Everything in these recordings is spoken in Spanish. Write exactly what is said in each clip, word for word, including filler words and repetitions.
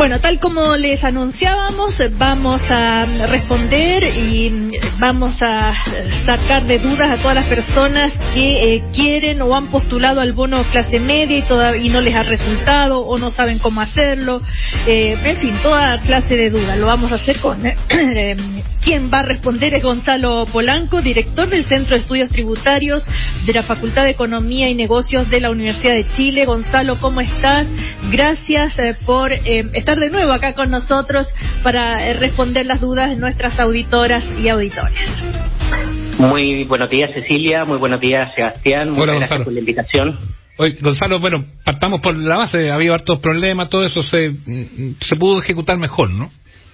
Bueno, tal como les anunciábamos, vamos a responder y vamos a sacar de dudas a todas las personas que eh, quieren o han postulado al bono clase media y, toda, y no les ha resultado o no saben cómo hacerlo. Eh, en fin, toda clase de dudas. Lo vamos a hacer con... Eh, eh, quien va a responder es Gonzalo Polanco, director del Centro de Estudios Tributarios de la Facultad de Economía y Negocios de la Universidad de Chile. Gonzalo, ¿cómo estás? Gracias eh, por eh, estar de nuevo acá con nosotros para eh, responder las dudas de nuestras auditoras y auditores. Muy buenos días, Cecilia. Muy buenos días, Sebastián. Muchas Hola, gracias Gonzalo. por la invitación. Oye, Gonzalo, bueno, partamos por la base. Ha habido hartos problemas, todo eso se, se pudo ejecutar mejor, ¿no?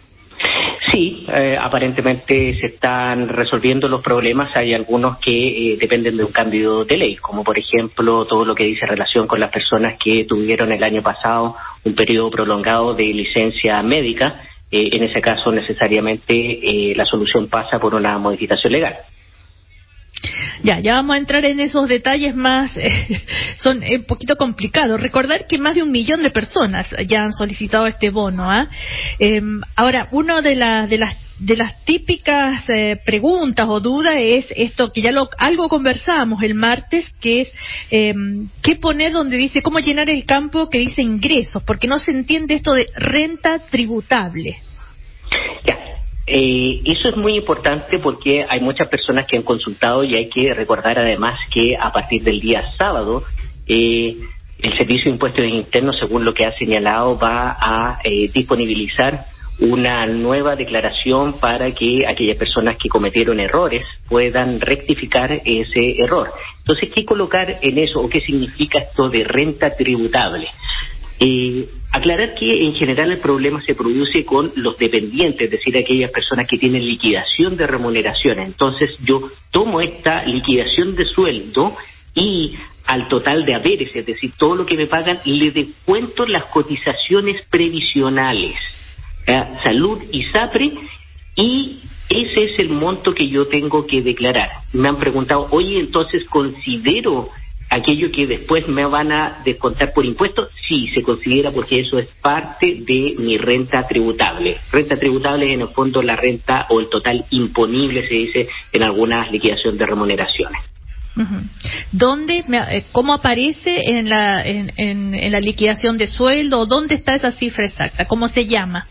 Sí, eh, aparentemente se están resolviendo los problemas. Hay algunos que eh, dependen de un cambio de ley, como por ejemplo todo lo que dice relación con las personas que tuvieron el año pasado un periodo prolongado de licencia médica. Eh, en ese caso, necesariamente eh, la solución pasa por una modificación legal. Ya, ya vamos a entrar en esos detalles más, eh, son un poquito complicados. Recordar que más de un millón de personas ya han solicitado este bono. ¿ah? Eh, ahora, una de, la, de las de las típicas eh, preguntas o dudas es esto que ya lo algo conversábamos el martes, que es eh, qué poner donde dice, cómo llenar el campo que dice ingresos, porque no se entiende esto de renta tributable. Ya. Eh, eso es muy importante porque hay muchas personas que han consultado y hay que recordar además que a partir del día sábado eh, el Servicio de Impuestos Internos, según lo que ha señalado, va a eh, disponibilizar una nueva declaración para que aquellas personas que cometieron errores puedan rectificar ese error. Entonces, ¿qué colocar en eso o qué significa esto de renta tributable? Eh, aclarar que en general el problema se produce con los dependientes, es decir, aquellas personas que tienen liquidación de remuneraciones. Entonces yo tomo esta liquidación de sueldo y al total de haberes, es decir, todo lo que me pagan, le descuento las cotizaciones previsionales, ¿eh? Salud y SAPRE, y ese es el monto que yo tengo que declarar. Me han preguntado, oye, entonces considero aquello que después me van a descontar por impuestos. Sí, se considera porque eso es parte de mi renta tributable. Renta tributable es en el fondo la renta o el total imponible, se dice en algunas liquidaciones de remuneraciones. Uh-huh. ¿Dónde, cómo aparece en la, en, en, en la liquidación de sueldo? ¿Dónde está esa cifra exacta? ¿Cómo se llama?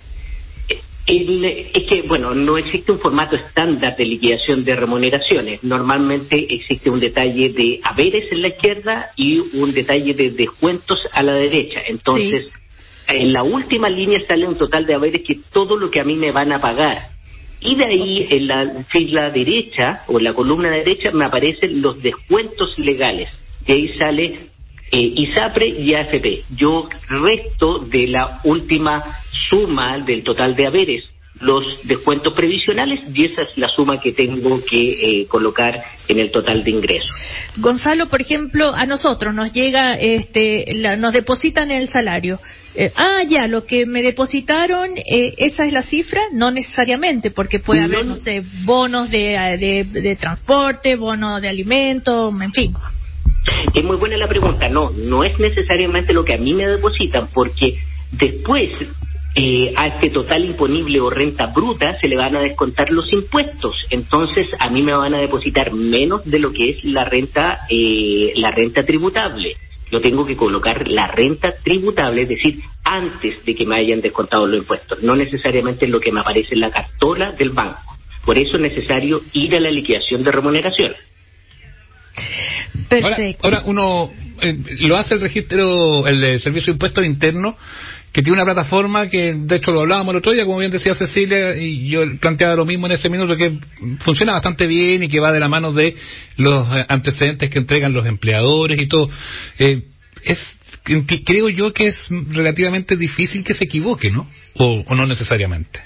El, es que, bueno, no existe un formato estándar de liquidación de remuneraciones. Normalmente existe un detalle de haberes en la izquierda y un detalle de descuentos a la derecha. Entonces, sí, en la última línea sale un total de haberes que todo lo que a mí me van a pagar. Y de ahí, okay, en la fila derecha o en la columna derecha me aparecen los descuentos legales. De ahí sale Eh, ISAPRE y A F P. Yo resto de la última suma del total de haberes los descuentos previsionales y esa es la suma que tengo que eh, colocar en el total de ingresos. Gonzalo, por ejemplo, a nosotros nos llega, este, la, nos depositan el salario. Eh, ah, ya, lo que me depositaron, eh, esa es la cifra, no necesariamente, porque puede haber, no, no sé, bonos de, de, de transporte, bonos de alimento, en fin. Es muy buena la pregunta. No, no es necesariamente lo que a mí me depositan, porque después eh, a este total imponible o renta bruta se le van a descontar los impuestos. Entonces a mí me van a depositar menos de lo que es la renta eh, la renta tributable. Yo tengo que colocar la renta tributable, es decir, antes de que me hayan descontado los impuestos, no necesariamente lo que me aparece en la cartola del banco. Por eso es necesario ir a la liquidación de remuneración. Perfecto. Ahora, ahora uno eh, lo hace el registro, el de Servicio de Impuestos Internos, que tiene una plataforma que, de hecho, lo hablábamos el otro día, como bien decía Cecilia, y yo planteaba lo mismo en ese minuto, que funciona bastante bien y que va de la mano de los antecedentes que entregan los empleadores y todo. Eh, es que creo yo que es relativamente difícil que se equivoque, ¿no? O, o no necesariamente.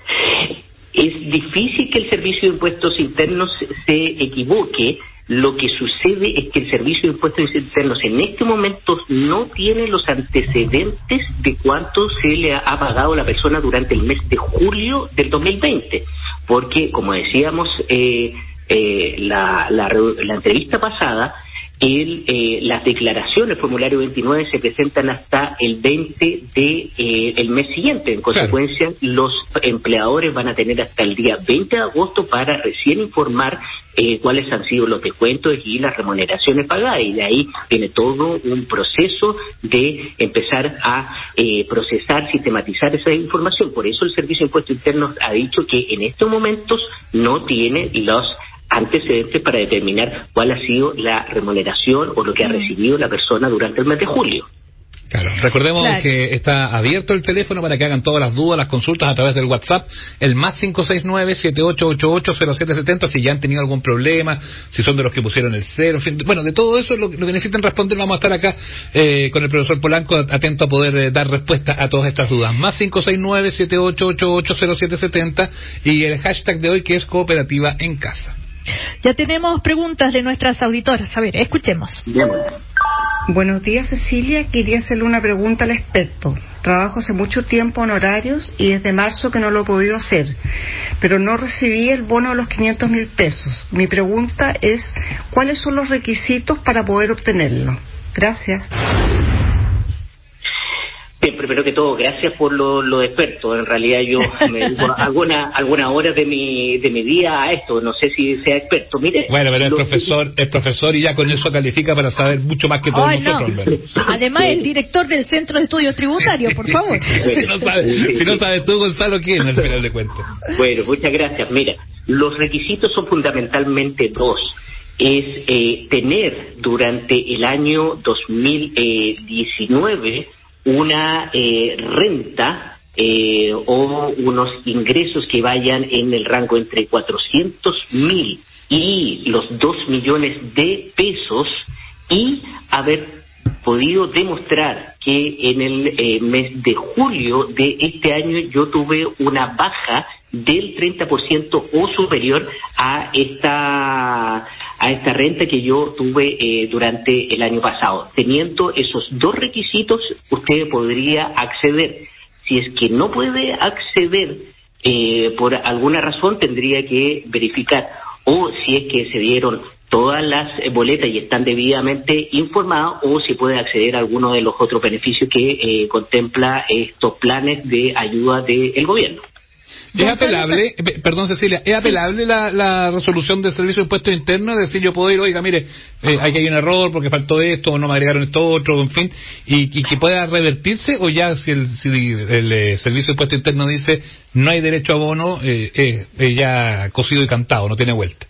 Es difícil que el Servicio de Impuestos Internos se equivoque. Lo que sucede es que el Servicio de Impuestos Internos en este momento no tiene los antecedentes de cuánto se le ha pagado a la persona durante el mes de julio del dos mil veinte, porque, como decíamos eh, eh, la, la, la entrevista pasada, el, eh, las declaraciones, formulario veintinueve, se presentan hasta el veinte de eh, el mes siguiente. En consecuencia, claro, los empleadores van a tener hasta el día veinte de agosto para recién informar eh, cuáles han sido los descuentos y las remuneraciones pagadas, y de ahí viene todo un proceso de empezar a eh, procesar, sistematizar esa información. Por eso el Servicio de Impuestos Internos ha dicho que en estos momentos no tiene los antecedentes para determinar cuál ha sido la remuneración o lo que ha recibido la persona durante el mes de julio. Claro, recordemos claro. que está abierto el teléfono para que hagan todas las dudas, las consultas a través del WhatsApp, el más cinco seis nueve, siete ocho ocho ocho, cero siete siete cero, si ya han tenido algún problema, si son de los que pusieron el cero, en fin, bueno, de todo eso, lo, lo que necesiten responder, vamos a estar acá eh, con el profesor Polanco, atento a poder eh, dar respuesta a todas estas dudas. Más cinco seis nueve, siete ocho ocho ocho, cero siete siete cero y el hashtag de hoy que es Cooperativa en Casa. Ya tenemos preguntas de nuestras auditoras. A ver, escuchemos. Bien. Buenos días, Cecilia. Quería hacerle una pregunta al experto. Trabajo hace mucho tiempo en horarios y desde marzo que no lo he podido hacer, pero no recibí el bono de los quinientos mil pesos. Mi pregunta es, ¿cuáles son los requisitos para poder obtenerlo? Gracias. Bien, primero que todo, gracias por lo, lo experto. En realidad yo me dedico alguna algunas horas de mi de mi día a esto. No sé si sea experto. Mire. Bueno, pero es profesor, es profesor y ya con eso califica para saber mucho más que todos Ay, nosotros. No. Además, el director del Centro de Estudios Tributarios, por favor. si, no sabes, si no sabes tú, Gonzalo, ¿quién al final de cuentas? Bueno, muchas gracias. Mira, los requisitos son fundamentalmente dos. Es eh, tener durante el año dos mil diecinueve una eh, renta eh, o unos ingresos que vayan en el rango entre cuatrocientos mil y los dos millones de pesos, y haber podido demostrar que en el eh, mes de julio de este año yo tuve una baja del treinta por ciento o superior a esta a esta renta que yo tuve eh, durante el año pasado. Teniendo esos dos requisitos, usted podría acceder. Si es que no puede acceder eh, por alguna razón, tendría que verificar, o si es que se dieron todas las boletas y están debidamente informadas, o si puede acceder a alguno de los otros beneficios que eh, contempla estos planes de ayuda del gobierno. ¿Es apelable, perdón Cecilia, es apelable la, la resolución del Servicio de Impuestos Internos? Es decir, yo puedo ir, oiga, mire, eh, aquí hay un error porque faltó esto, o no me agregaron esto otro, en fin, y, y que pueda revertirse, o ya si el, si el, el, el Servicio de Impuestos Internos dice no hay derecho a bono, eh, eh, eh, ya cosido y cantado, no tiene vuelta.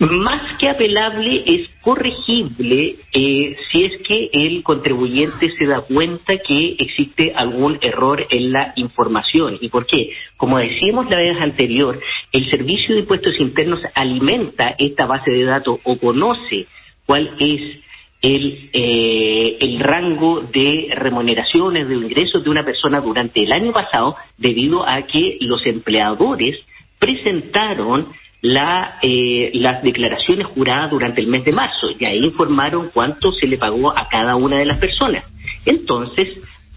Más que apelable, es corregible eh, si es que el contribuyente se da cuenta que existe algún error en la información. ¿Y por qué? Como decíamos la vez anterior, el Servicio de Impuestos Internos alimenta esta base de datos o conoce cuál es el, eh, el rango de remuneraciones, de ingresos de una persona durante el año pasado, debido a que los empleadores presentaron La, eh, las declaraciones juradas durante el mes de marzo, y ahí informaron cuánto se le pagó a cada una de las personas. Entonces,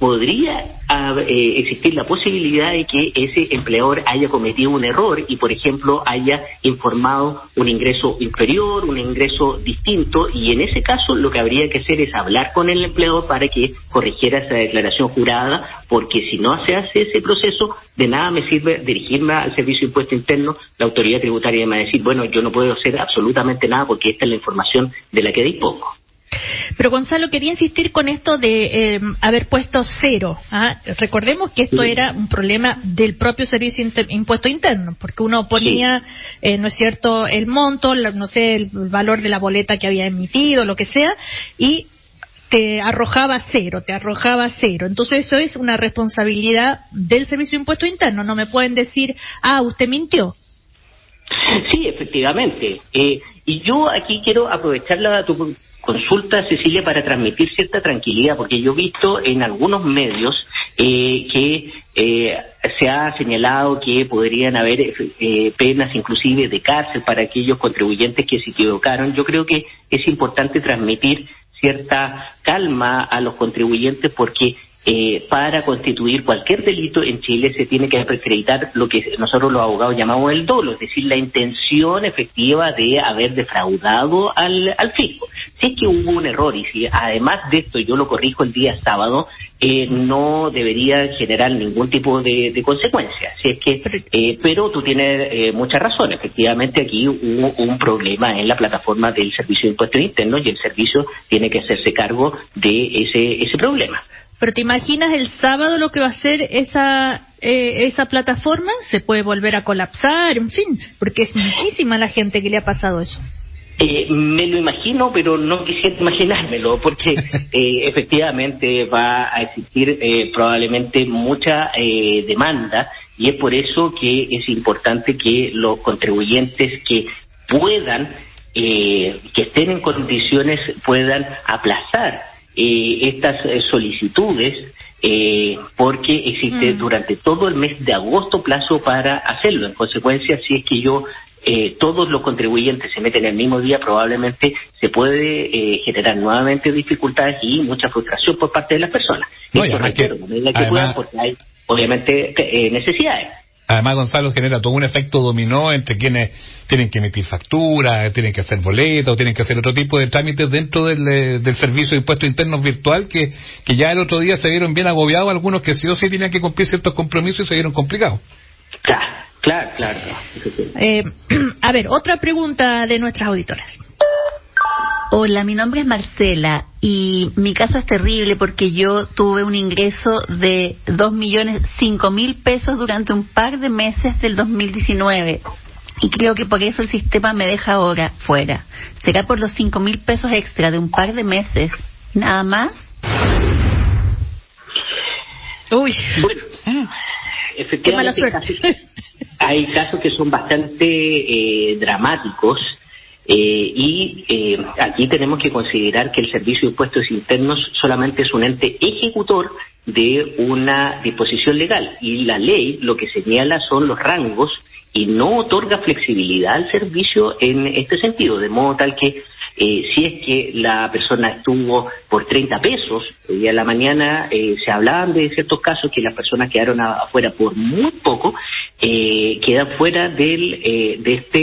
podría eh, existir la posibilidad de que ese empleador haya cometido un error y, por ejemplo, haya informado un ingreso inferior, un ingreso distinto, y en ese caso lo que habría que hacer es hablar con el empleador para que corrigiera esa declaración jurada, porque si no se hace ese proceso, de nada me sirve dirigirme al Servicio de Impuestos Internos, la autoridad tributaria me va a decir, bueno, yo no puedo hacer absolutamente nada porque esta es la información de la que dispongo. Pero Gonzalo, quería insistir con esto de eh, haber puesto cero. ¿ah? Recordemos que esto sí. era un problema del propio Servicio de Impuestos Internos, porque uno ponía, sí. eh, no es cierto, el monto, la, no sé, el valor de la boleta que había emitido, lo que sea, y te arrojaba cero, te arrojaba cero. Entonces eso es una responsabilidad del Servicio de Impuestos Internos. No me pueden decir, ah, usted mintió. Sí, efectivamente. Eh, y yo aquí quiero aprovechar la tu consulta, Cecilia, para transmitir cierta tranquilidad, porque yo he visto en algunos medios eh, que eh, se ha señalado que podrían haber eh, penas inclusive de cárcel para aquellos contribuyentes que se equivocaron. Yo creo que es importante transmitir cierta calma a los contribuyentes, porque Eh, para constituir cualquier delito en Chile se tiene que acreditar lo que nosotros los abogados llamamos el dolo, es decir, la intención efectiva de haber defraudado al, al fisco. Si es que hubo un error y si además de esto yo lo corrijo el día sábado, eh, no debería generar ningún tipo de, de consecuencia. Si es que, eh, pero tú tienes eh, mucha razón. Efectivamente, aquí hubo un problema en la plataforma del Servicio de Impuestos Internos y el servicio tiene que hacerse cargo de ese ese problema. Pero ¿te imaginas el sábado lo que va a hacer esa eh, esa plataforma? Se puede volver a colapsar, en fin, porque es muchísima la gente que le ha pasado eso. Eh, me lo imagino, pero no quisiera imaginármelo, porque eh, efectivamente va a existir eh, probablemente mucha eh, demanda, y es por eso que es importante que los contribuyentes que puedan, eh, que estén en condiciones, puedan aplazar eh, estas eh, solicitudes, eh, porque existe mm. durante todo el mes de agosto plazo para hacerlo. En consecuencia, si es que yo Eh, todos los contribuyentes se meten el mismo día, probablemente se puede eh, generar nuevamente dificultades y mucha frustración por parte de las personas. No, Esto requiere una medida que puedan, porque hay obviamente eh, necesidades. Además, Gonzalo, genera todo un efecto dominó entre quienes tienen que emitir facturas, tienen que hacer boletos, tienen que hacer otro tipo de trámites dentro del, del Servicio de Impuestos Internos virtual, que, que ya el otro día se vieron bien agobiados algunos que sí o sí tenían que cumplir ciertos compromisos y se vieron complicados. Claro. Claro, claro. Eh, a ver, otra pregunta de nuestras auditoras. Hola, mi nombre es Marcela y mi caso es terrible porque yo tuve un ingreso de dos millones cinco mil pesos durante un par de meses del dos mil diecinueve y creo que por eso el sistema me deja ahora fuera. ¿Será por los cinco mil pesos extra de un par de meses? ¿Nada más? Uy, bueno, efectivamente, qué mala suerte. Hay casos que son bastante eh, dramáticos eh, y eh, aquí tenemos que considerar que el Servicio de Impuestos Internos solamente es un ente ejecutor de una disposición legal y la ley lo que señala son los rangos y no otorga flexibilidad al servicio en este sentido, de modo tal que Eh, si es que la persona estuvo por treinta pesos, hoy a la mañana eh, se hablaban de ciertos casos que las personas quedaron afuera por muy poco, eh, quedan fuera del, eh, de este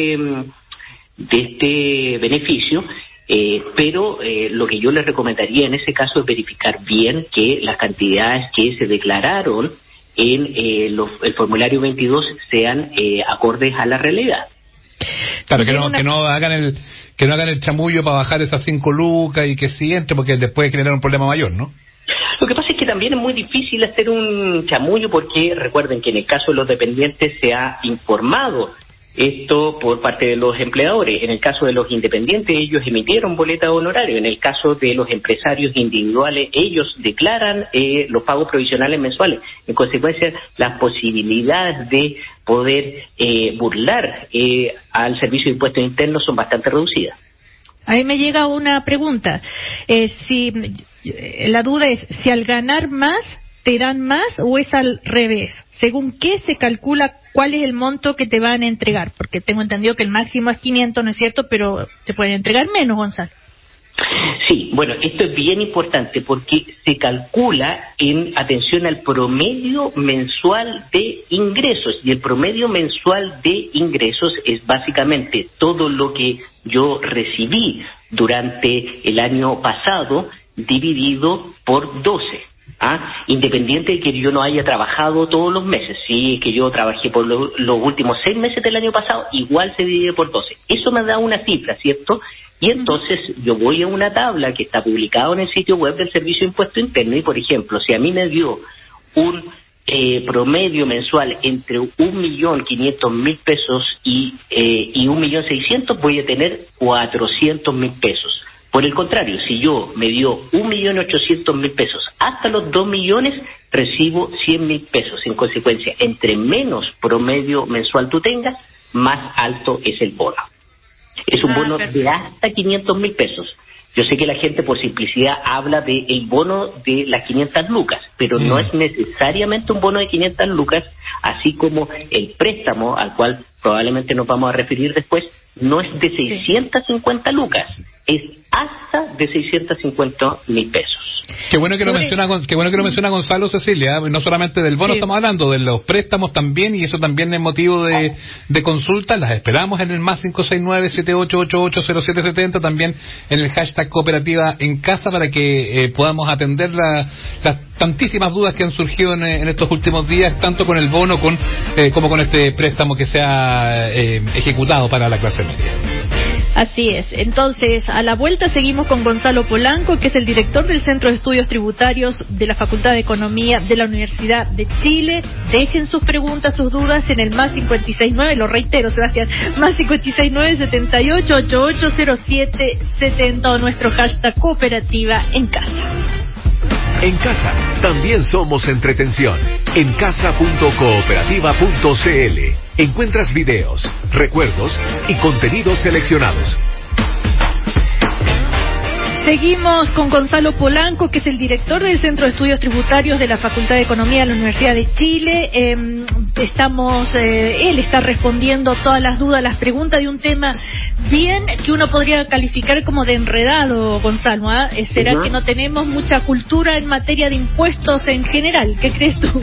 de este beneficio, eh, pero eh, lo que yo les recomendaría en ese caso es verificar bien que las cantidades que se declararon en eh, los, el formulario veintidós sean eh, acordes a la realidad. Claro, que no, que no hagan el que no hagan el chamullo para bajar esas cinco lucas y que sí entre, porque después generar un problema mayor, ¿no? Lo que pasa es que también es muy difícil hacer un chamullo porque recuerden que en el caso de los dependientes se ha informado esto por parte de los empleadores. En el caso de los independientes ellos emitieron boleta de honorario. En el caso de los empresarios individuales ellos declaran eh, los pagos provisionales mensuales. En consecuencia, las posibilidades de poder eh, burlar eh, al Servicio de Impuestos Internos son bastante reducidas. A mí me llega una pregunta. Eh, si la duda es si al ganar más te dan más o es al revés. ¿Según qué se calcula cuál es el monto que te van a entregar? Porque tengo entendido que el máximo es quinientos, ¿no es cierto? Pero te pueden entregar menos, Gonzalo. Sí, bueno, esto es bien importante porque se calcula en atención al promedio mensual de ingresos y el promedio mensual de ingresos es básicamente todo lo que yo recibí durante el año pasado dividido por doce. ¿Ah? Independiente de que yo no haya trabajado todos los meses, si que yo trabajé por lo, los últimos seis meses del año pasado, igual se divide por doce. Eso me da una cifra, ¿cierto? Y entonces yo voy a una tabla que está publicada en el sitio web del Servicio de Impuesto Interno y, por ejemplo, si a mí me dio un eh, promedio mensual entre un millón quinientos mil pesos y, eh, y un millón seiscientos, voy a tener cuatrocientos mil pesos. Por el contrario, si yo me dio un millón ochocientos mil pesos hasta los dos millones, recibo cien mil pesos. En consecuencia, entre menos promedio mensual tú tengas, más alto es el bono. Es un ah, bono perfecto. de hasta quinientos mil pesos. Yo sé que la gente por simplicidad habla de el bono de las quinientas lucas, pero mm. no es necesariamente un bono de quinientas lucas, así como el préstamo, al cual probablemente nos vamos a referir después, no es de seiscientas cincuenta lucas. es hasta de seiscientos cincuenta mil pesos. Qué bueno que lo menciona, qué bueno que lo menciona Gonzalo, Cecilia. No solamente del bono sí. Estamos hablando, de los préstamos también, y eso también es motivo de, de consulta. Las esperamos en el más cinco seis nueve, siete ocho ocho ocho, cero siete siete cero, también en el hashtag cooperativa en casa, para que eh, podamos atender la, las tantísimas dudas que han surgido en, en estos últimos días, tanto con el bono con, eh, como con este préstamo que se ha eh, ejecutado para la clase media. Así es. Entonces, a la vuelta seguimos con Gonzalo Polanco, que es el director del Centro de Estudios Tributarios de la Facultad de Economía de la Universidad de Chile. Dejen sus preguntas, sus dudas en el más cincuenta y seis nueve, lo reitero, Sebastián, más cincuenta y seis nueve, setenta y ocho, ochenta y ocho, cero siete setenta, o nuestro hashtag cooperativa en casa. En casa también somos entretención. En casa punto cooperativa punto cl encuentras videos, recuerdos y contenidos seleccionados. Seguimos con Gonzalo Polanco, que es el director del Centro de Estudios Tributarios de la Facultad de Economía de la Universidad de Chile. Eh, estamos, eh, él está respondiendo todas las dudas, las preguntas de un tema bien que uno podría calificar como de enredado, Gonzalo. ¿eh? ¿Será uh-huh. que no tenemos mucha cultura en materia de impuestos en general? ¿Qué crees tú?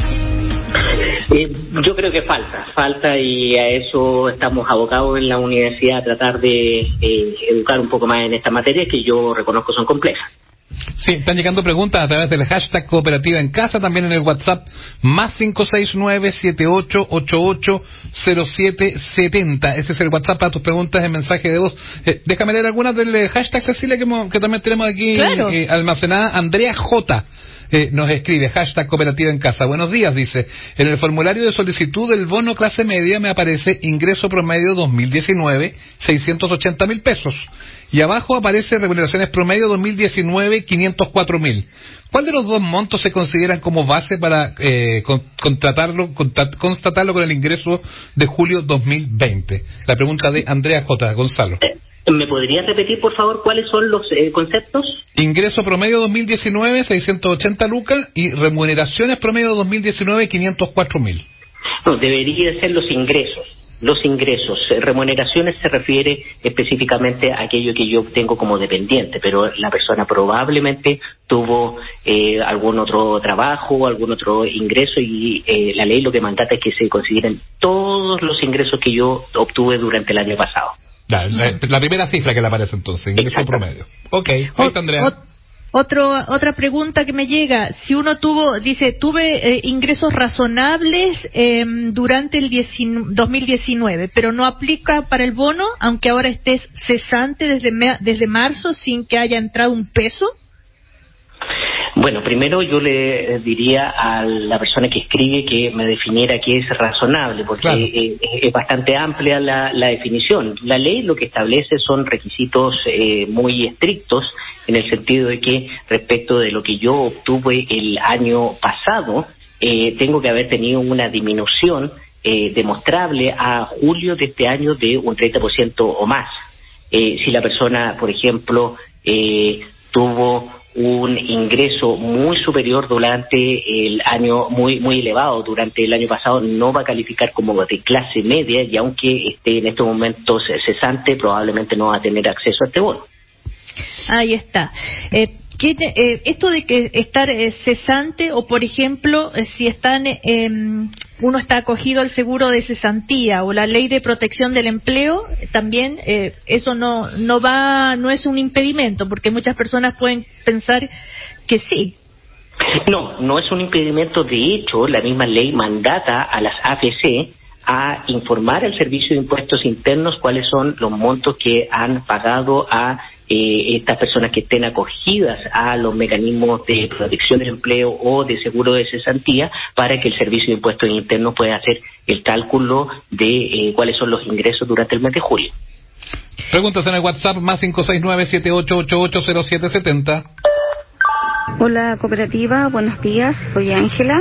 Eh, yo creo que falta, falta y a eso estamos abocados en la universidad, a tratar de eh, educar un poco más en esta materia que yo reconozco son complejas. Sí, están llegando preguntas a través del hashtag cooperativa en casa, también en el WhatsApp más cinco seis nueve, siete ocho ocho ocho, cero siete setenta. Ese es el WhatsApp para tus preguntas en mensaje de voz. Eh, déjame leer algunas del hashtag, Cecilia, que, que también tenemos aquí claro. eh, almacenada. Andrea J. Eh, nos escribe, hashtag cooperativa en casa. Buenos días, dice, en el formulario de solicitud del bono clase media me aparece ingreso promedio dos mil diecinueve, seiscientos ochenta mil pesos. Y abajo aparece remuneraciones promedio dos mil diecinueve, quinientos cuatro mil. ¿Cuál de los dos montos se consideran como base para eh, con, contratarlo, contat, constatarlo con el ingreso de julio dos mil veinte? La pregunta de Andrea J. Gonzalo. ¿Me podrías repetir, por favor, cuáles son los eh, conceptos? Ingreso promedio dos mil diecinueve, seiscientos ochenta lucas, y remuneraciones promedio dos mil diecinueve, quinientos cuatro mil. No, debería ser los ingresos. Los ingresos. Remuneraciones se refiere específicamente a aquello que yo obtengo como dependiente, pero la persona probablemente tuvo eh, algún otro trabajo, algún otro ingreso, y eh, la ley lo que mandata es que se consideren todos los ingresos que yo obtuve durante el año pasado. La, la, la primera cifra que le aparece entonces, ingreso Exacto. promedio. Ok, ahí está, Andrea. Ot, otro, otra pregunta que me llega, si uno tuvo, dice, tuve eh, ingresos razonables eh, durante el dos mil diecinueve, pero no aplica para el bono, aunque ahora estés cesante desde, me, desde marzo sin que haya entrado un peso. Bueno, primero yo le diría a la persona que escribe que me definiera qué es razonable, porque claro. es, es bastante amplia la, la definición. La ley lo que establece son requisitos eh, muy estrictos, en el sentido de que respecto de lo que yo obtuve el año pasado, eh, tengo que haber tenido una disminución eh, demostrable a julio de este año de un treinta por ciento o más. Eh, si la persona, por ejemplo, eh, tuvo un ingreso muy superior durante el año, muy muy elevado durante el año pasado, no va a calificar como de clase media, y aunque esté en estos momentos cesante, probablemente no va a tener acceso a este bono. Ahí está. Eh, ¿qué, eh, esto de que estar eh, cesante, o por ejemplo, eh, si están, eh, uno está acogido al seguro de cesantía o la ley de protección del empleo, también eh, eso no no va, no es un impedimento, porque muchas personas pueden pensar que sí. No, no es un impedimento. De hecho, la misma ley mandata a las A F C a informar al Servicio de Impuestos Internos cuáles son los montos que han pagado a eh, estas personas que estén acogidas a los mecanismos de protección del empleo o de seguro de cesantía, para que el Servicio de Impuestos Internos pueda hacer el cálculo de eh, cuáles son los ingresos durante el mes de julio. Preguntas en el WhatsApp más cinco seis nueve, siete ocho ocho ocho, cero siete setenta. Hola, cooperativa, buenos días, soy Ángela.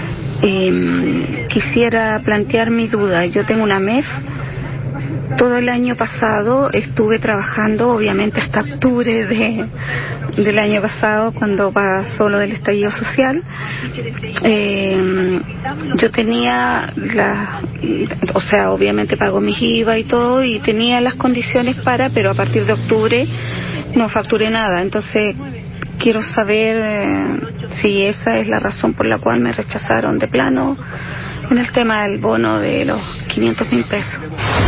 Eh, quisiera plantear mi duda. Yo tengo una M E F. Todo el año pasado estuve trabajando, obviamente hasta octubre de, del año pasado, cuando pasó lo del estallido social. Eh, yo tenía la, o sea, obviamente pago mis I V A y todo, y tenía las condiciones para, pero a partir de octubre no facturé nada. Entonces quiero saber eh, si esa es la razón por la cual me rechazaron de plano en el tema del bono de los quinientos mil pesos.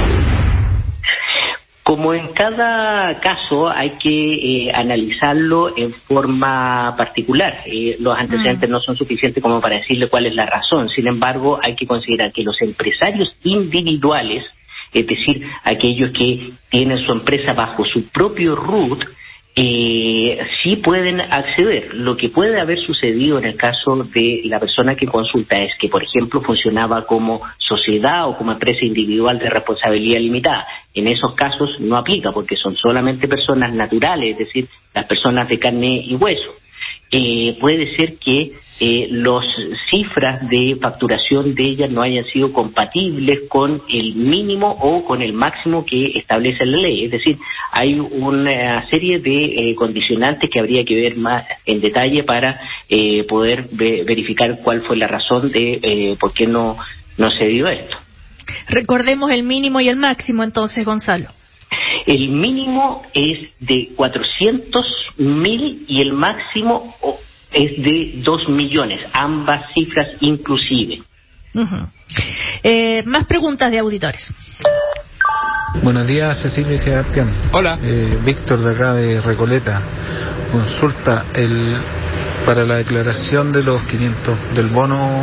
Como en cada caso hay que eh, analizarlo en forma particular. Eh, los antecedentes mm. no son suficientes como para decirle cuál es la razón. Sin embargo, hay que considerar que los empresarios individuales, es decir, aquellos que tienen su empresa bajo su propio R U T, eh, sí pueden acceder. Lo que puede haber sucedido en el caso de la persona que consulta es que, por ejemplo, funcionaba como sociedad o como empresa individual de responsabilidad limitada. En esos casos no aplica porque son solamente personas naturales, es decir, las personas de carne y hueso. Eh, puede ser que eh, las cifras de facturación de ellas no hayan sido compatibles con el mínimo o con el máximo que establece la ley. Es decir, hay una serie de eh, condicionantes que habría que ver más en detalle para eh, poder ve- verificar cuál fue la razón de eh, por qué no, no se dio esto. Recordemos el mínimo y el máximo entonces, Gonzalo. El mínimo es de cuatrocientos mil y el máximo es de dos millones, ambas cifras inclusive. Uh-huh. Eh, más preguntas de auditores. Buenos días, Cecilia y Sebastián. Hola. Eh, Víctor de acá de Recoleta. Consulta, el para la declaración de los quinientos del bono,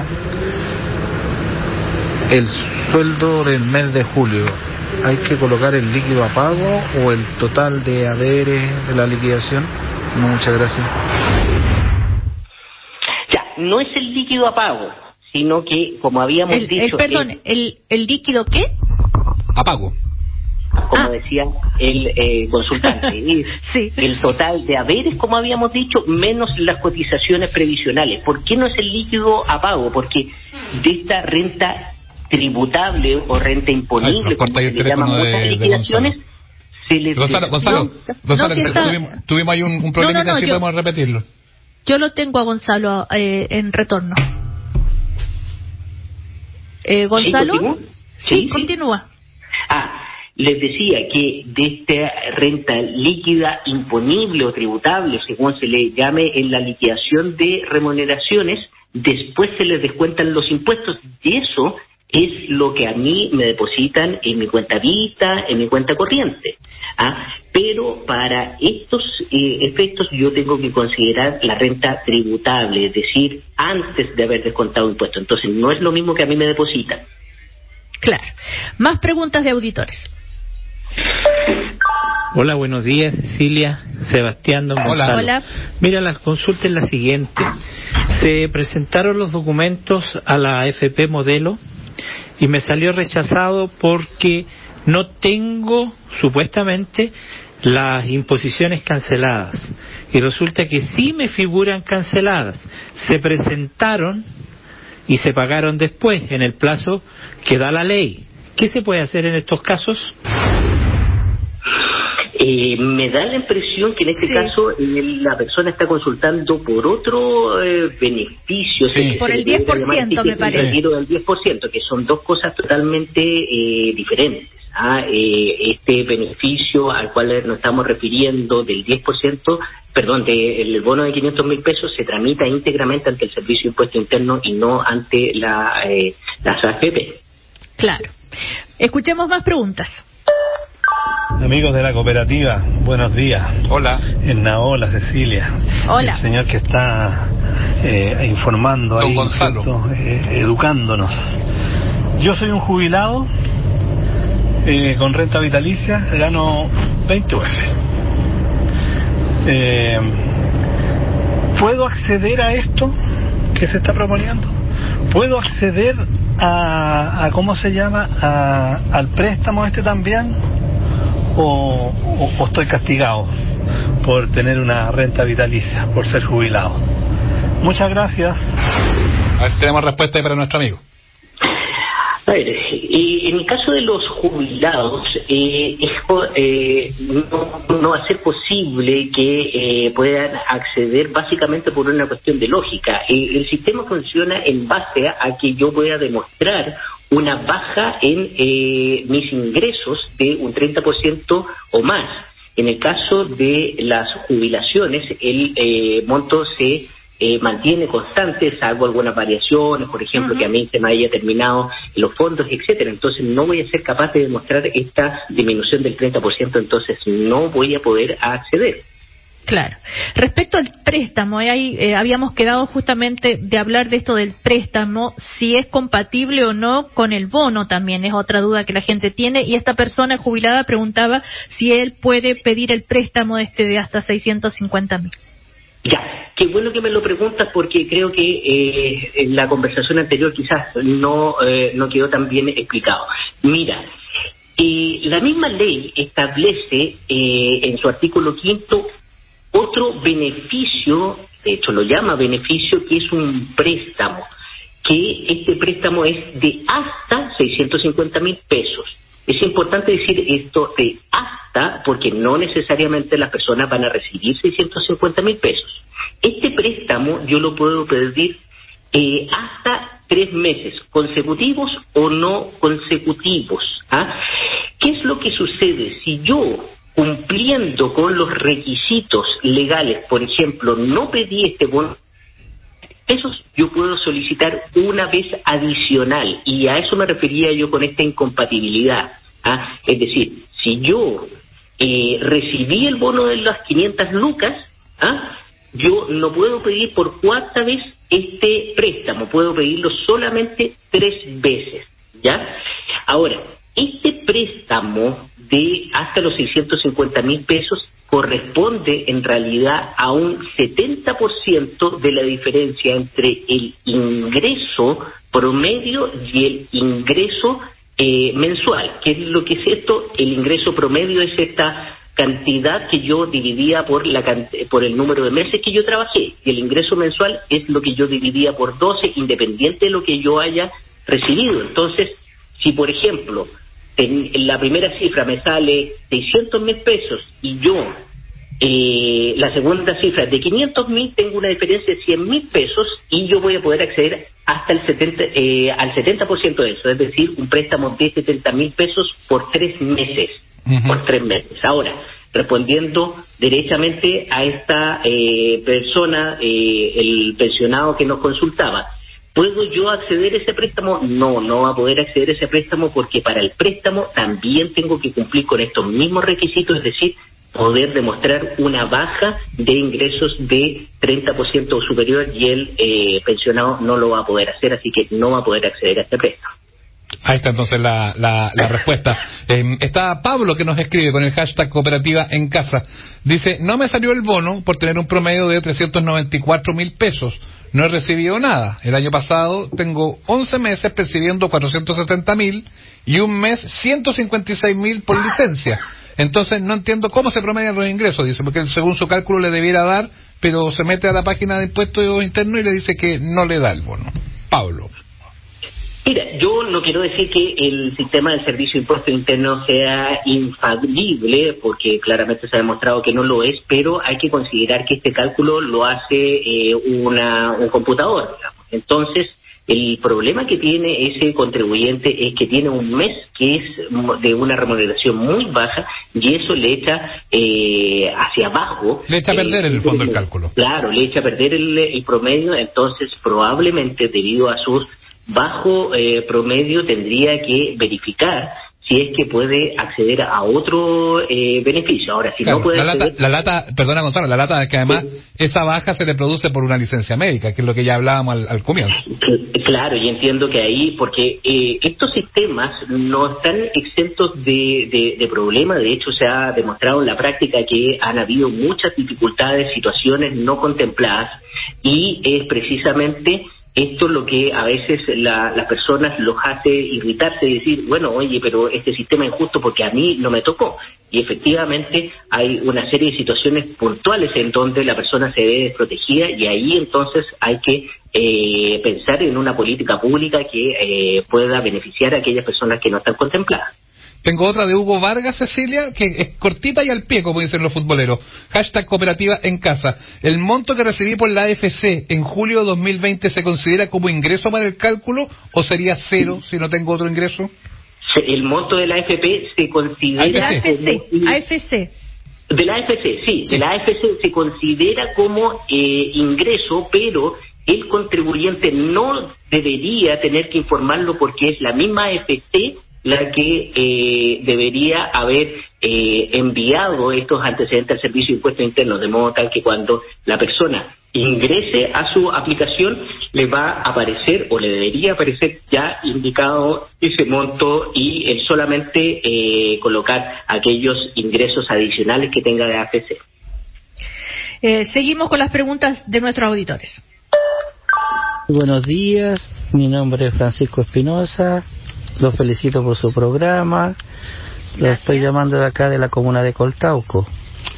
el sueldo del mes de julio, ¿hay que colocar el líquido a pago o el total de haberes de la liquidación? Muchas gracias. Ya, no es el líquido a pago, sino que, como habíamos el, dicho... El, perdón, el, el, ¿el líquido qué? A pago. Como ah. decía el eh, consultante, es sí. el total de haberes, como habíamos dicho, menos las cotizaciones previsionales. ¿Por qué no es el líquido a pago? Porque de esta renta tributable o renta imponible, Ay, como se le llaman muchas de, liquidaciones, de se les... Gonzalo, Gonzalo, no, Gonzalo no, si está... tuvimos, tuvimos ahí un, un problema, no, no, no, si yo, podemos repetirlo. Yo lo tengo a Gonzalo eh, en retorno. Eh, ¿Gonzalo? ¿Sí, continúa? Sí, sí, continúa. Ah, les decía que de esta renta líquida imponible o tributable, según se le llame, en la liquidación de remuneraciones, después se les descuentan los impuestos. Y eso es lo que a mí me depositan en mi cuenta Vita, en mi cuenta corriente. ¿Ah? Pero para estos eh, efectos yo tengo que considerar la renta tributable, es decir, antes de haber descontado impuestos. Entonces no es lo mismo que a mí me depositan. Claro. Más preguntas de auditores. Hola, buenos días, Cecilia, Sebastián, don Gonzalo. Hola. Hola. Mira, la consulta es la siguiente. Se presentaron los documentos a la A F P Modelo y me salió rechazado porque no tengo, supuestamente, las imposiciones canceladas. Y resulta que sí me figuran canceladas. Se presentaron y se pagaron después, en el plazo que da la ley. ¿Qué se puede hacer en estos casos? Eh, me da la impresión que en este sí. caso eh, la persona está consultando por otro eh, beneficio. Sí. Por el diez por ciento, me parece. El retiro del diez por ciento, que son dos cosas totalmente eh, diferentes. ¿ah? Eh, este beneficio al cual nos estamos refiriendo del diez por ciento, perdón, del bono de quinientos mil pesos, se tramita íntegramente ante el Servicio de Impuesto Interno y no ante la, eh, las A F P. Claro. Escuchemos más preguntas. Amigos de la cooperativa, buenos días. Hola. En Naola, Cecilia. Hola. El señor que está eh, informando Don ahí, Gonzalo. eh, educándonos. Yo soy un jubilado eh, con renta vitalicia, gano veinte U F. Eh, ¿Puedo acceder a esto que se está proponiendo? ¿Puedo acceder a, a cómo se llama, a, al préstamo este también? O, o, o estoy castigado por tener una renta vitalicia, por ser jubilado? Muchas gracias. A ver si tenemos respuesta para nuestro amigo. A ver, eh, en el caso de los jubilados, eh, es, eh, no, no va a ser posible que eh, puedan acceder básicamente por una cuestión de lógica. Eh, el sistema funciona en base a, a que yo pueda demostrar una baja en eh, mis ingresos de un treinta por ciento o más. En el caso de las jubilaciones, el eh, monto se eh, mantiene constante, salvo algunas variaciones, por ejemplo, uh-huh. que a mí se me haya terminado los fondos, etcétera. Entonces no voy a ser capaz de demostrar esta disminución del treinta por ciento, entonces no voy a poder acceder. Claro. Respecto al préstamo, ahí eh, habíamos quedado justamente de hablar de esto del préstamo, si es compatible o no con el bono también, es otra duda que la gente tiene, y esta persona jubilada preguntaba si él puede pedir el préstamo este de hasta seiscientos cincuenta mil. Ya, qué bueno que me lo preguntas porque creo que eh, en la conversación anterior quizás no, eh, no quedó tan bien explicado. Mira, eh, la misma ley establece eh, en su artículo quinto otro beneficio, de hecho lo llama beneficio, que es un préstamo, que este préstamo es de hasta seiscientos cincuenta mil pesos. Es importante decir esto de hasta, porque no necesariamente las personas van a recibir seiscientos cincuenta mil pesos. Este préstamo yo lo puedo pedir eh, hasta tres meses, consecutivos o no consecutivos. ¿ah? ¿Qué es lo que sucede? Si yo, cumpliendo con los requisitos legales, por ejemplo, no pedí este bono, esos yo puedo solicitar una vez adicional, y a eso me refería yo con esta incompatibilidad. ¿ah? Es decir, si yo eh, recibí el bono de las quinientas lucas, ¿ah? yo no puedo pedir por cuarta vez este préstamo, puedo pedirlo solamente tres veces, ¿ya? Ahora, este préstamo de hasta los seiscientos cincuenta mil pesos corresponde en realidad a un setenta por ciento de la diferencia entre el ingreso promedio y el ingreso eh, mensual. ¿Qué es lo que es esto? El ingreso promedio es esta cantidad que yo dividía por la por el número de meses que yo trabajé, y el ingreso mensual es lo que yo dividía por doce, independiente de lo que yo haya recibido. Entonces, si por ejemplo en, en la primera cifra me sale seiscientos mil pesos y yo eh, la segunda cifra de quinientos mil, tengo una diferencia de cien mil pesos y yo voy a poder acceder hasta el setenta eh, al setenta por ciento de eso, es decir, un préstamo de setenta mil pesos por tres meses. Uh-huh. Por tres meses. Ahora, respondiendo derechamente a esta eh, persona, eh, el pensionado que nos consultaba, ¿puedo yo acceder a ese préstamo? No, no va a poder acceder a ese préstamo porque para el préstamo también tengo que cumplir con estos mismos requisitos, es decir, poder demostrar una baja de ingresos de treinta por ciento o superior, y el eh, pensionado no lo va a poder hacer, así que no va a poder acceder a este préstamo. Ahí está entonces la, la, la respuesta. Eh, está Pablo que nos escribe con el hashtag cooperativa en casa. Dice, no me salió el bono por tener un promedio de trescientos noventa y cuatro mil pesos. No he recibido nada. El año pasado tengo once meses percibiendo cuatrocientos setenta mil y un mes ciento cincuenta y seis mil por licencia. Entonces no entiendo cómo se promedian los ingresos, dice, porque según su cálculo le debiera dar, pero se mete a la página de impuestos internos y le dice que no le da el bono. Pablo. Mira, yo no quiero decir que el sistema del Servicio de Impuesto Interno sea infalible, porque claramente se ha demostrado que no lo es, pero hay que considerar que este cálculo lo hace eh, una, un computador, digamos. Entonces, el problema que tiene ese contribuyente es que tiene un mes que es de una remuneración muy baja y eso le echa eh, hacia abajo. Le echa a perder eh, en el fondo el cálculo. Claro, le echa a perder el, el promedio, entonces probablemente debido a sus bajo eh, promedio tendría que verificar si es que puede acceder a otro eh, beneficio. Ahora, si claro, no puede la acceder... lata, la lata, perdona Gonzalo, la lata es que además sí. Esa baja se le produce por una licencia médica, que es lo que ya hablábamos al, al comienzo. Claro, y entiendo que ahí, porque eh, estos sistemas no están exentos de, de, de problemas. De hecho, se ha demostrado en la práctica que han habido muchas dificultades, situaciones no contempladas, y es precisamente esto es lo que a veces la, las personas los hace irritarse y decir, bueno, oye, pero este sistema es injusto porque a mí no me tocó. Y efectivamente hay una serie de situaciones puntuales en donde la persona se ve desprotegida, y ahí entonces hay que eh, pensar en una política pública que eh, pueda beneficiar a aquellas personas que no están contempladas. Tengo otra de Hugo Vargas, Cecilia, que es cortita y al pie, como dicen los futboleros. Hashtag cooperativa en casa. ¿El monto que recibí por la A F C en julio de dos mil veinte se considera como ingreso para el cálculo o sería cero si no tengo otro ingreso? El monto de la A F P se considera... La A F C, A F C. De la A F C, sí, sí, de la A F C se considera como eh, ingreso, pero el contribuyente no debería tener que informarlo porque es la misma A F C la que eh, debería haber eh, enviado estos antecedentes al Servicio de Impuestos Internos, de modo tal que cuando la persona ingrese a su aplicación le va a aparecer o le debería aparecer ya indicado ese monto y él solamente eh, colocar aquellos ingresos adicionales que tenga de A F C. Eh, seguimos con las preguntas de nuestros auditores. Buenos días, mi nombre es Francisco Espinosa, los felicito por su programa, lo estoy llamando de acá de la comuna de Coltauco.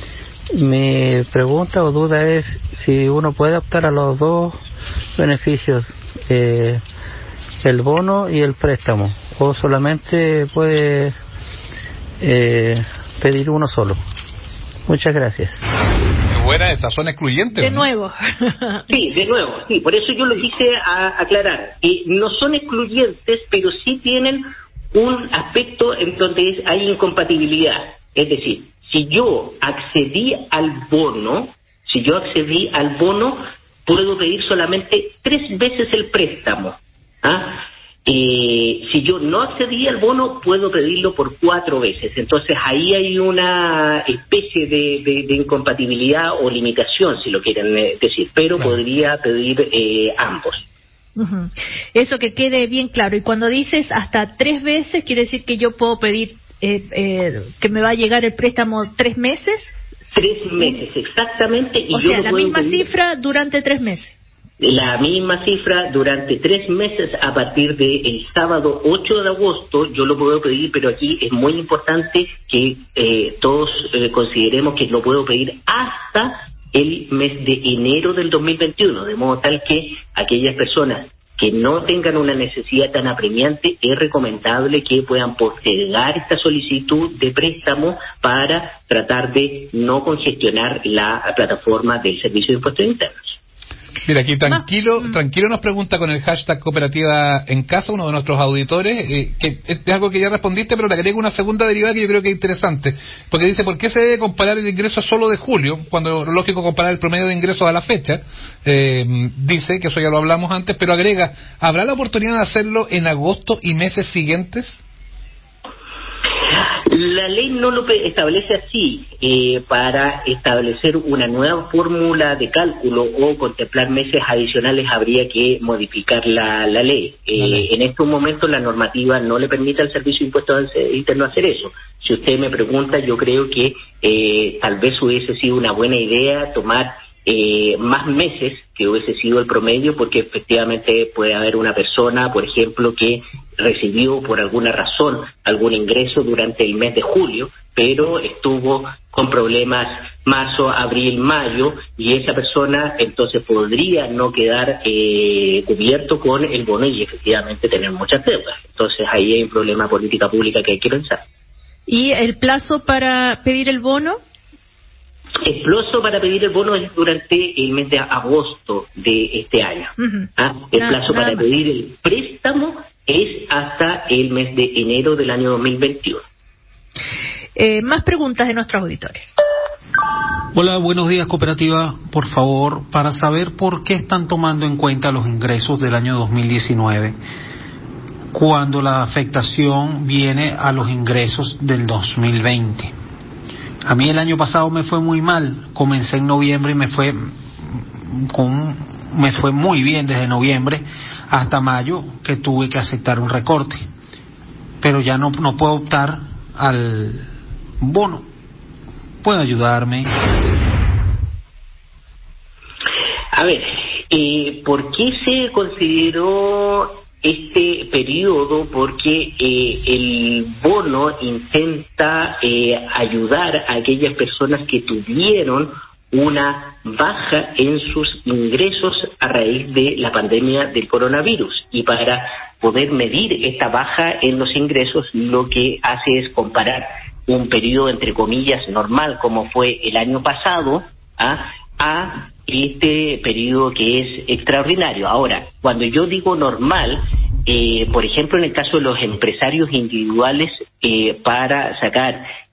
Mi pregunta o duda es si uno puede optar a los dos beneficios, eh, el bono y el préstamo, o solamente puede eh, pedir uno solo. Muchas gracias. Qué buena esa, son excluyentes. De nuevo. Sí, de nuevo, sí, por eso yo lo quise a, aclarar. Eh, no son excluyentes, pero sí tienen un aspecto en donde es, hay incompatibilidad. Es decir, si yo accedí al bono, si yo accedí al bono, puedo pedir solamente tres veces el préstamo. ¿Ah? Eh, si yo no accedí al bono, puedo pedirlo por cuatro veces. Entonces ahí hay una especie de, de, de incompatibilidad o limitación, si lo quieren decir, pero claro, podría pedir eh, ambos. Uh-huh. Eso que quede bien claro. Y cuando dices hasta tres veces, ¿quiere decir que yo puedo pedir eh, eh, que me va a llegar el préstamo tres meses? Tres meses, exactamente. Y o yo sea, la misma pedir... cifra durante tres meses. La misma cifra durante tres meses a partir del sábado ocho de agosto, yo lo puedo pedir, pero aquí es muy importante que eh, todos eh, consideremos que lo puedo pedir hasta el mes de enero del dos mil veintiuno, de modo tal que aquellas personas que no tengan una necesidad tan apremiante, es recomendable que puedan postergar esta solicitud de préstamo para tratar de no congestionar la plataforma del Servicio de Impuestos Internos. Mira, aquí tranquilo, tranquilo nos pregunta con el hashtag Cooperativa en Casa, uno de nuestros auditores, eh, que es algo que ya respondiste, pero le agrego una segunda derivada que yo creo que es interesante, porque dice, ¿por qué se debe comparar el ingreso solo de julio, cuando es lógico comparar el promedio de ingresos a la fecha? Eh, dice, que eso ya lo hablamos antes, pero agrega, ¿habrá la oportunidad de hacerlo en agosto y meses siguientes? La ley no lo establece así. Eh, para establecer una nueva fórmula de cálculo o contemplar meses adicionales habría que modificar la, la ley. Eh, vale. En estos momentos la normativa no le permite al Servicio de Impuestos Internos hacer eso. Si usted me pregunta, yo creo que eh, tal vez hubiese sido una buena idea tomar Eh, más meses que hubiese sido el promedio, porque efectivamente puede haber una persona, por ejemplo, que recibió por alguna razón algún ingreso durante el mes de julio, pero estuvo con problemas marzo, abril, mayo, y esa persona entonces podría no quedar eh, cubierto con el bono y efectivamente tener muchas deudas. Entonces ahí hay un problema de política pública que hay que pensar. ¿Y el plazo para pedir el bono? El plazo para pedir el bono es durante el mes de agosto de este año. Uh-huh. ¿Ah? El nada, plazo nada para más. Pedir el préstamo es hasta el mes de enero del año dos mil veintiuno. Eh, más preguntas de nuestros auditores. Hola, buenos días, Cooperativa. Por favor, para saber por qué están tomando en cuenta los ingresos del año dos mil diecinueve, cuando la afectación viene a los ingresos del dos mil veinte. A mí el año pasado me fue muy mal, comencé en noviembre y me fue con, me fue muy bien desde noviembre hasta mayo, que tuve que aceptar un recorte, pero ya no, no puedo optar al bono. ¿Puede ayudarme? A ver, eh, ¿por qué se consideró este periodo? Porque eh, el bono intenta eh, ayudar a aquellas personas que tuvieron una baja en sus ingresos a raíz de la pandemia del coronavirus, y para poder medir esta baja en los ingresos lo que hace es comparar un periodo entre comillas normal como fue el año pasado ¿ah? a este periodo que es extraordinario. Ahora, cuando yo digo normal, eh, por ejemplo, en el caso de los empresarios individuales, eh, para sacar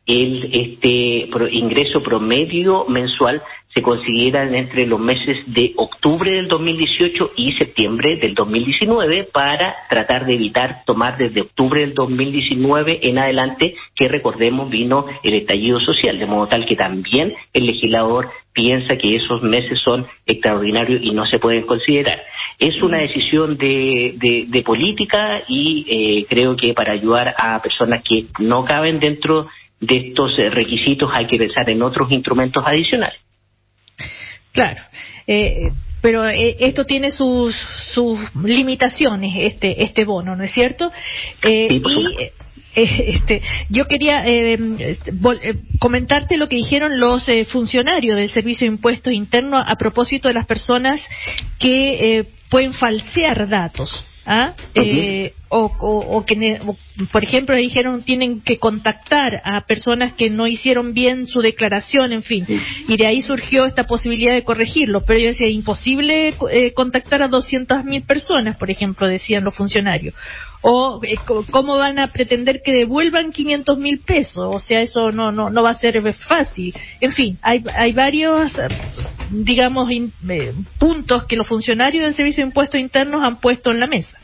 el este pro, ingreso promedio mensual se consideran entre los meses de octubre del dos mil dieciocho y septiembre del dos mil diecinueve para tratar de evitar tomar desde octubre del dos mil diecinueve en adelante, que recordemos vino el estallido social, de modo tal que también el legislador piensa que esos meses son extraordinarios y no se pueden considerar. Es una decisión de, de, de política y eh, creo que para ayudar a personas que no caben dentro de estos requisitos hay que pensar en otros instrumentos adicionales. Claro, eh, pero eh, esto tiene sus sus limitaciones, este este bono, ¿no es cierto? Eh, sí, y eh, este, yo quería eh, vol- eh, comentarte lo que dijeron los eh, funcionarios del Servicio de Impuestos Internos a propósito de las personas que eh, pueden falsear datos. ¿Ah? Uh-huh. Eh, o, o, o que, o, por ejemplo, dijeron tienen que contactar a personas que no hicieron bien su declaración, en fin, y de ahí surgió esta posibilidad de corregirlo. Pero yo decía, imposible eh, contactar a doscientas mil personas, por ejemplo, decían los funcionarios. O eh, cómo van a pretender que devuelvan quinientos mil pesos, o sea, eso no no no va a ser fácil. En fin, hay hay varios, digamos, in, eh, puntos que los funcionarios del Servicio de Impuestos Internos han puesto en la mesa.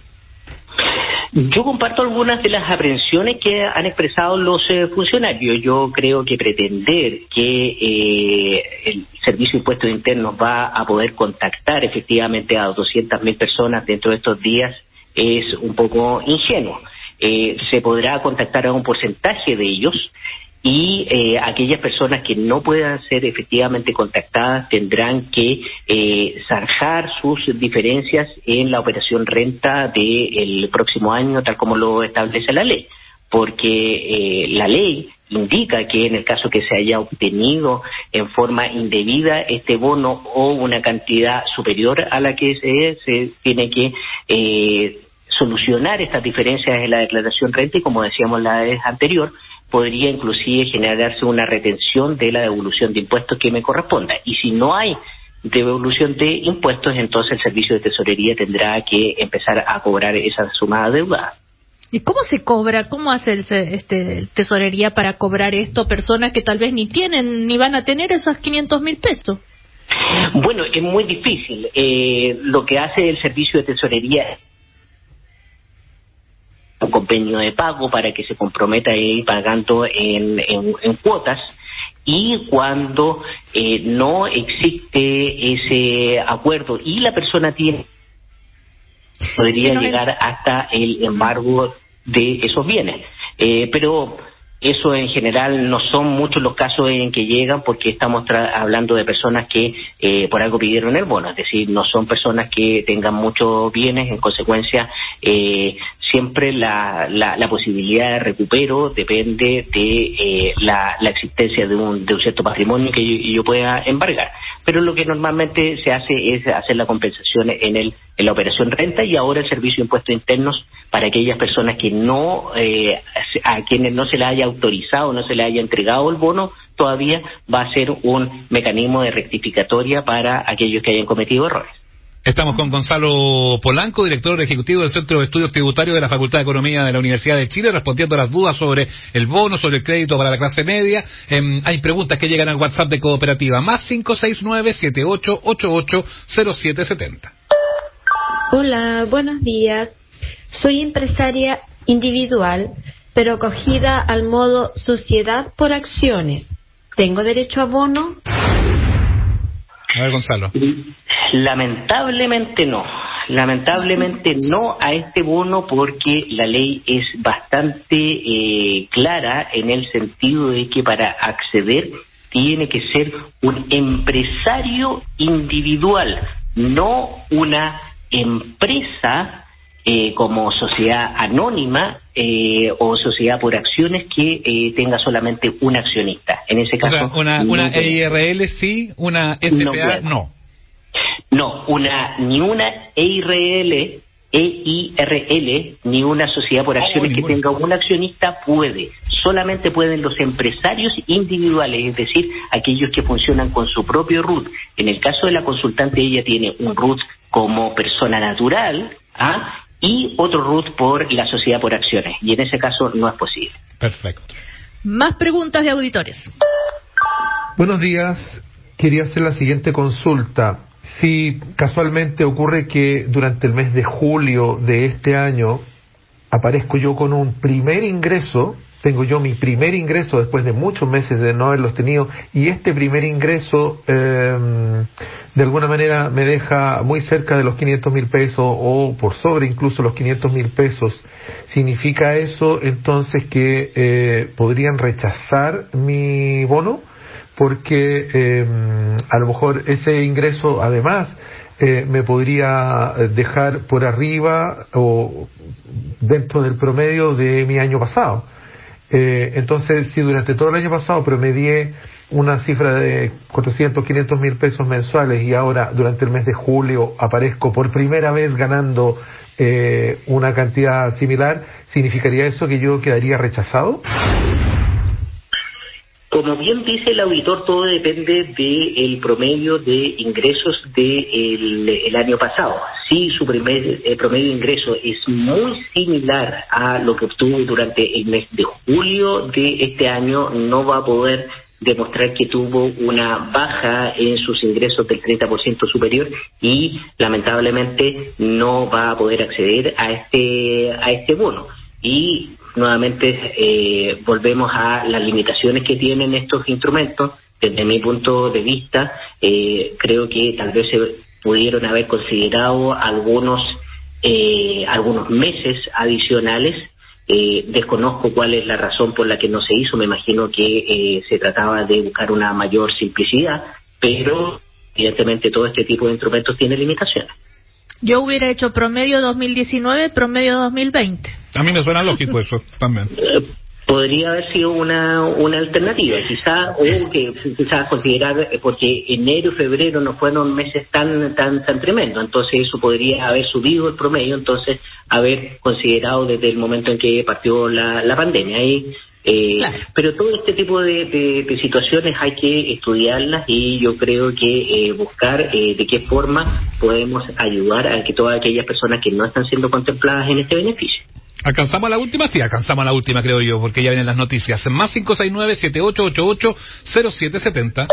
Yo comparto algunas de las aprehensiones que han expresado los eh, funcionarios. Yo creo que pretender que eh, el Servicio de Impuestos Internos va a poder contactar efectivamente a doscientas mil personas dentro de estos días es un poco ingenuo. Eh, se podrá contactar a un porcentaje de ellos y eh, aquellas personas que no puedan ser efectivamente contactadas tendrán que eh, zanjar sus diferencias en la operación renta del próximo año, tal como lo establece la ley, porque eh, la ley indica que en el caso que se haya obtenido en forma indebida este bono o una cantidad superior a la que se, se tiene que eh, solucionar estas diferencias en la declaración renta, y como decíamos la vez anterior, podría inclusive generarse una retención de la devolución de impuestos que me corresponda. Y si no hay devolución de impuestos, entonces el Servicio de Tesorería tendrá que empezar a cobrar esa suma adeudada. ¿Y cómo se cobra? ¿Cómo hace el este, Tesorería para cobrar esto? Personas que tal vez ni tienen ni van a tener esos quinientos mil pesos. Bueno, es muy difícil. Eh, lo que hace el Servicio de Tesorería es un convenio de pago para que se comprometa a ir pagando en, en, en cuotas, y cuando eh, no existe ese acuerdo y la persona tiene, podría sí, no llegar es... hasta el embargo de esos bienes. Eh, pero eso en general no son muchos los casos en que llegan, porque estamos tra- hablando de personas que eh, por algo pidieron el bono, es decir, no son personas que tengan muchos bienes. En consecuencia, eh, siempre la, la, la posibilidad de recupero depende de eh, la, la existencia de un, de un cierto patrimonio que yo, yo pueda embargar. Pero lo que normalmente se hace es hacer la compensación en el en la operación renta, y ahora el Servicio de Impuestos Internos, para aquellas personas que no, eh, a quienes no se les haya autorizado, no se les haya entregado el bono, todavía va a ser un mecanismo de rectificatoria para aquellos que hayan cometido errores. Estamos con Gonzalo Polanco, director ejecutivo del Centro de Estudios Tributarios de la Facultad de Economía de la Universidad de Chile, respondiendo a las dudas sobre el bono, sobre el crédito para la clase media. Eh, hay preguntas que llegan al WhatsApp de Cooperativa, más cinco seis nueve, siete ocho ocho ocho, cero siete siete cero. Hola, buenos días. Soy empresaria individual, pero acogida al modo sociedad por acciones. ¿Tengo derecho a bono? A ver, Gonzalo. Lamentablemente no, lamentablemente no a este bono, porque la ley es bastante eh, clara en el sentido de que para acceder tiene que ser un empresario individual, no una empresa eh, como sociedad anónima eh, o sociedad por acciones que eh, tenga solamente un accionista. En ese caso, o sea, una, no una E I R L sí, una S P A no. No, no una ni una E I R L, E I R L ni una sociedad por acciones oh, que tenga un accionista puede. Solamente pueden los empresarios individuales, es decir, aquellos que funcionan con su propio R U T. En el caso de la consultante, ella tiene un R U T como persona natural, ¿ah? y otro R U T por la sociedad por acciones, y en ese caso no es posible. Perfecto. Más preguntas de auditores. Buenos días. Quería hacer la siguiente consulta. Si casualmente ocurre que durante el mes de julio de este año aparezco yo con un primer ingreso, tengo yo mi primer ingreso después de muchos meses de no haberlos tenido, y este primer ingreso eh, de alguna manera me deja muy cerca de los quinientos mil pesos o por sobre incluso los quinientos mil pesos, ¿significa eso entonces que eh, podrían rechazar mi bono? Porque eh, a lo mejor ese ingreso además eh, me podría dejar por arriba o dentro del promedio de mi año pasado. Eh, entonces, si durante todo el año pasado promedié una cifra de cuatrocientos, quinientos mil pesos mensuales y ahora durante el mes de julio aparezco por primera vez ganando eh, una cantidad similar, ¿significaría eso que yo quedaría rechazado? Como bien dice el auditor, todo depende del promedio de ingresos del de el año pasado. Si su primer eh, promedio de ingreso es muy similar a lo que obtuvo durante el mes de julio de este año, no va a poder demostrar que tuvo una baja en sus ingresos del treinta por ciento superior y lamentablemente no va a poder acceder a este a este bono. Y nuevamente eh, volvemos a las limitaciones que tienen estos instrumentos. Desde mi punto de vista, eh, creo que tal vez se pudieron haber considerado algunos eh, algunos meses adicionales. Eh, desconozco cuál es la razón por la que no se hizo. Me imagino que eh, se trataba de buscar una mayor simplicidad, pero evidentemente todo este tipo de instrumentos tiene limitaciones. Yo hubiera hecho promedio dos mil diecinueve, promedio dos mil veinte. A mí me suena lógico eso también. Eh, podría haber sido una una alternativa, quizá, o que quizás considerar, porque enero y febrero no fueron meses tan tan tan tremendos, entonces eso podría haber subido el promedio, entonces haber considerado desde el momento en que partió la, la pandemia. Ahí, eh, claro. Pero todo este tipo de, de, de situaciones hay que estudiarlas y yo creo que eh, buscar eh, de qué forma podemos ayudar a que todas aquellas personas que no están siendo contempladas en este beneficio. ¿Alcanzamos la última? Sí, alcanzamos la última, creo yo, porque ya vienen las noticias. Más cinco seis nueve, siete ocho ocho ocho, cero siete siete cero.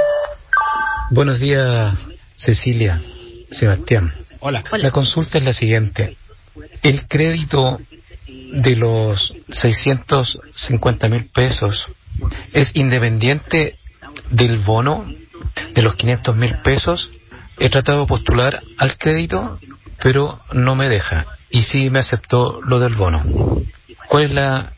Buenos días, Cecilia, Sebastián. Hola. Hola. La consulta es la siguiente. El crédito de los seiscientos cincuenta mil pesos es independiente del bono de los quinientos mil pesos. He tratado de postular al crédito, pero no me deja. Y sí me aceptó lo del bono. ¿Cuál es la,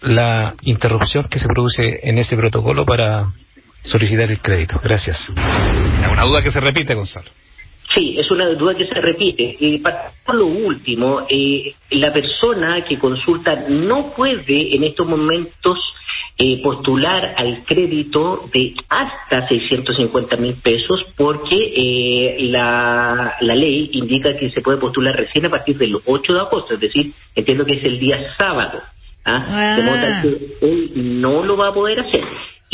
la interrupción que se produce en ese protocolo para solicitar el crédito? Gracias. Es una duda que se repite, Gonzalo. Sí, es una duda que se repite. Eh, para por lo último, eh, la persona que consulta no puede en estos momentos eh, postular al crédito de hasta seiscientos cincuenta mil pesos porque eh, la, la ley indica que se puede postular recién a partir del ocho de agosto, es decir, entiendo que es el día sábado. ¿ah? Ah. De modo que él no lo va a poder hacer.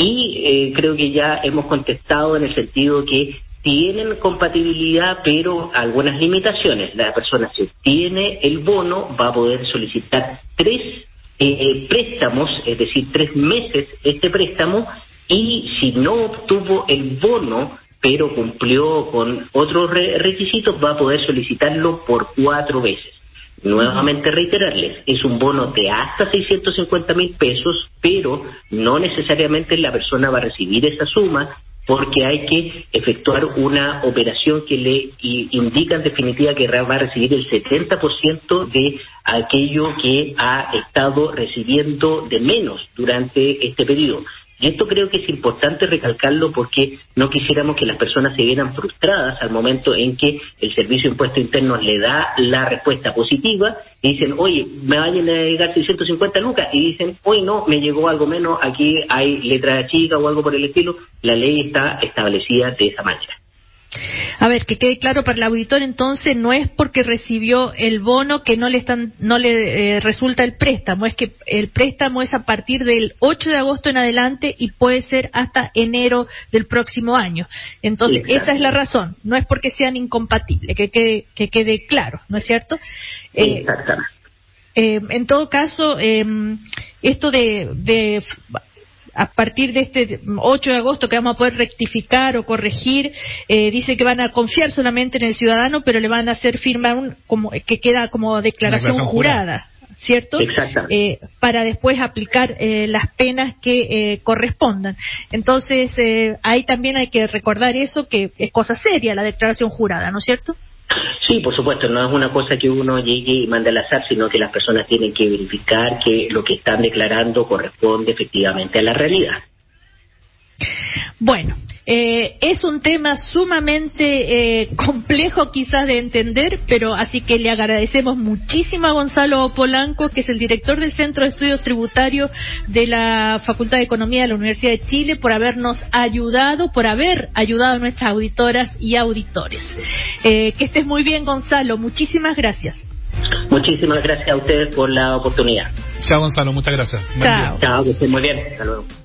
Y eh, creo que ya hemos contestado en el sentido que tienen compatibilidad, pero algunas limitaciones. La persona, si tiene el bono, va a poder solicitar tres eh, préstamos, es decir, tres meses este préstamo, y si no obtuvo el bono, pero cumplió con otros re- requisitos, va a poder solicitarlo por cuatro veces. Nuevamente reiterarles, es un bono de hasta seiscientos cincuenta mil pesos, pero no necesariamente la persona va a recibir esa suma, porque hay que efectuar una operación que le indica en definitiva que va a recibir el setenta por ciento de aquello que ha estado recibiendo de menos durante este periodo. Y esto creo que es importante recalcarlo porque no quisiéramos que las personas se vieran frustradas al momento en que el Servicio de Impuestos Internos le da la respuesta positiva y dicen, oye, me vayan a llegar seiscientos cincuenta lucas, y dicen, hoy no, me llegó algo menos, aquí hay letra chica o algo por el estilo. La ley está establecida de esa manera. A ver, que quede claro para el auditor, entonces no es porque recibió el bono que no le están, no le eh, resulta el préstamo, es que el préstamo es a partir del ocho de agosto en adelante y puede ser hasta enero del próximo año. Entonces, exacto, esa es la razón, no es porque sean incompatibles, que quede, que quede claro, ¿no es cierto? Eh, eh, en todo caso, eh, esto de, de a partir de este ocho de agosto que vamos a poder rectificar o corregir, eh, dice que van a confiar solamente en el ciudadano, pero le van a hacer firmar un, como, que queda como declaración, declaración jurada, jurada, ¿cierto? Exacto. Eh, para después aplicar eh, las penas que eh, correspondan. Entonces, eh, ahí también hay que recordar eso, que es cosa seria la declaración jurada, ¿no es cierto? Sí, por supuesto, no es una cosa que uno llegue y mande al azar, sino que las personas tienen que verificar que lo que están declarando corresponde efectivamente a la realidad. Bueno, eh, es un tema sumamente eh, complejo quizás de entender, pero así que le agradecemos muchísimo a Gonzalo Polanco, que es el director del Centro de Estudios Tributarios de la Facultad de Economía de la Universidad de Chile, por habernos ayudado, por haber ayudado a nuestras auditoras y auditores. Eh, que estés muy bien, Gonzalo, muchísimas gracias. Muchísimas gracias a ustedes por la oportunidad. Chao, Gonzalo, muchas gracias. Chao. Chao, que estén muy bien. Hasta luego.